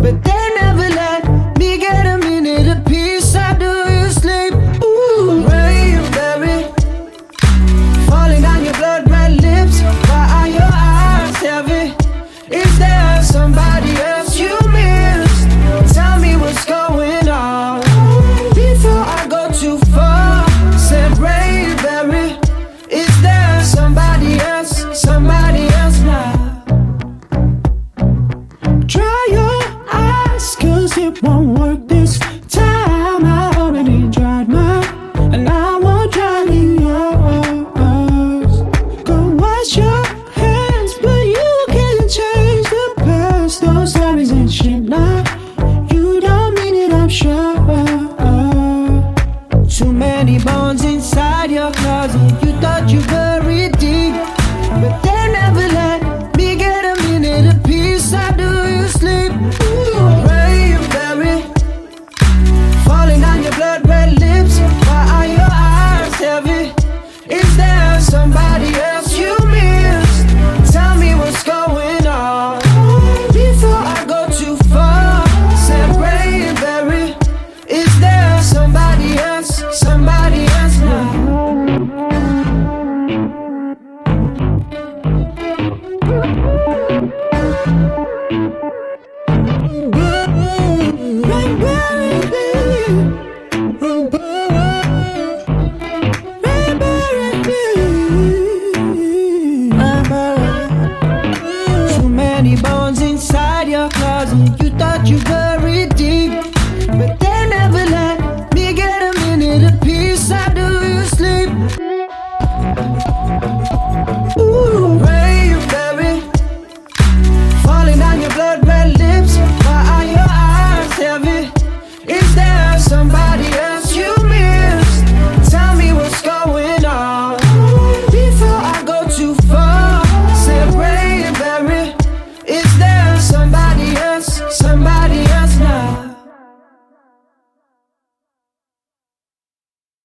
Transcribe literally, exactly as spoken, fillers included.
but they never let me get a minute of peace. How do you sleep? Ooh, where you buried? Falling down your blood red lips. Why are your eyes heavy? Is there somebody else you missed? Tell me what's going on before I go too far. Said Ray Berry, is there somebody else? Somebody else now? Dry your eyes, cause it won't work this time. I already dried mine, and I won't dry yours. Go wash your hands, but you can't change the past. Those stories ain't shit now. You don't mean it, I'm sure. Too many bones inside your closet. You thought you buried deep, but they never let me get a minute of peace. How do you sleep? Ooh, where you buried? Falling down your blood red lips. Why are your eyes heavy? Is there somebody else you missed? Tell me what's going on before I go too far. Said Ray Berry, is there somebody else? Somebody else now? Ray Berry, baby.